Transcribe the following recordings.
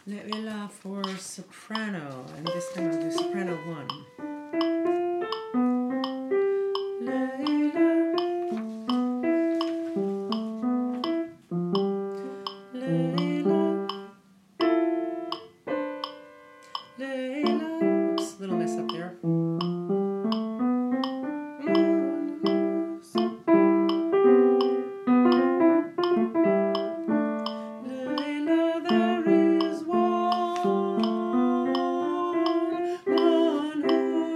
Leila for soprano, and this time I'll do soprano 1. Oops, little mess up there. There is one who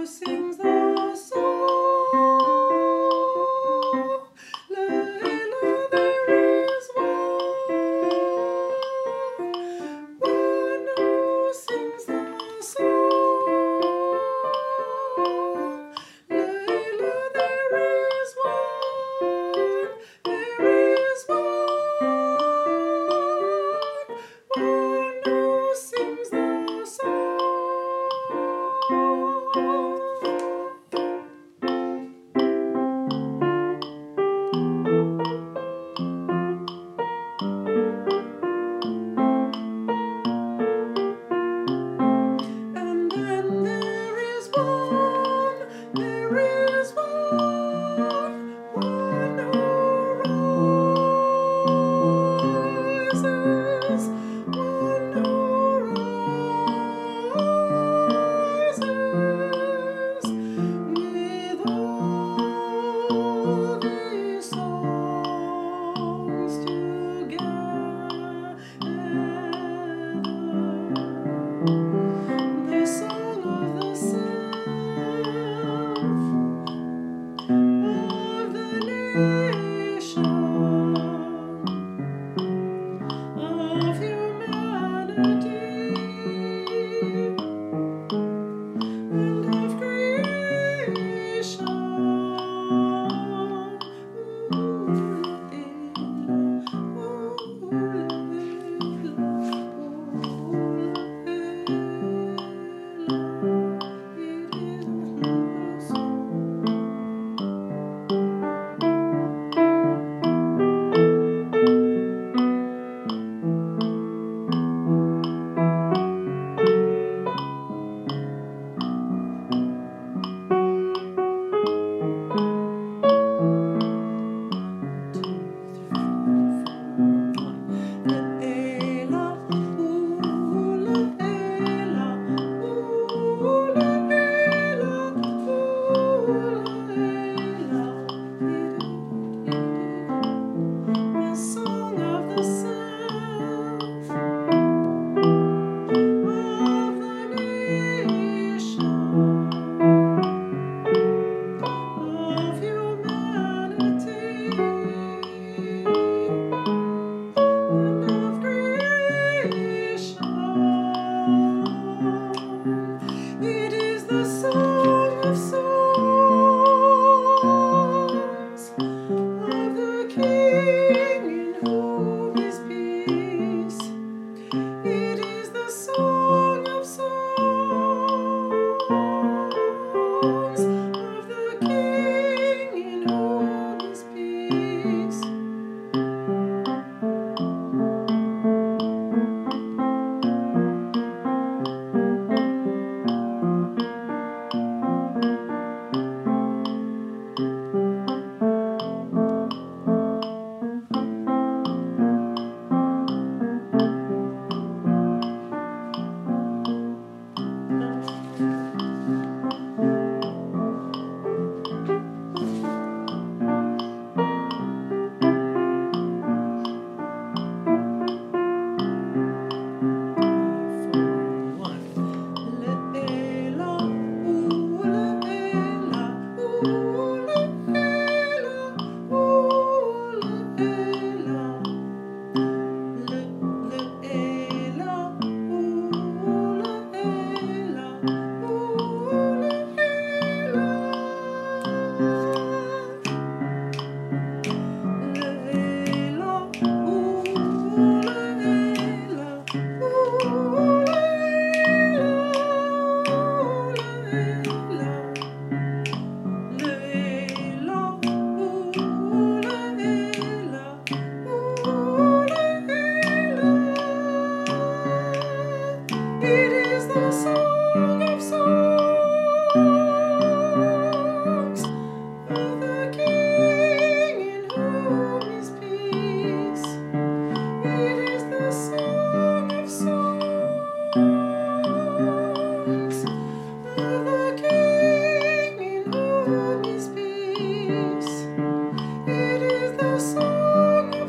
It is the song of songs of the King in whom is peace. It is the song of songs of the King in whom is peace. It is the song of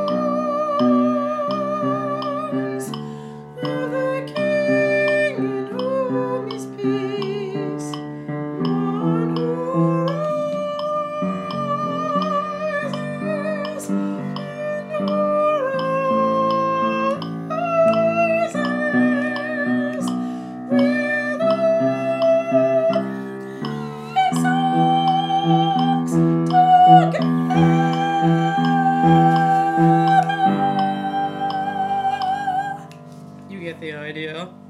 songs of the King in whom is peace. One who rises and arises with all his songs together. You get the idea.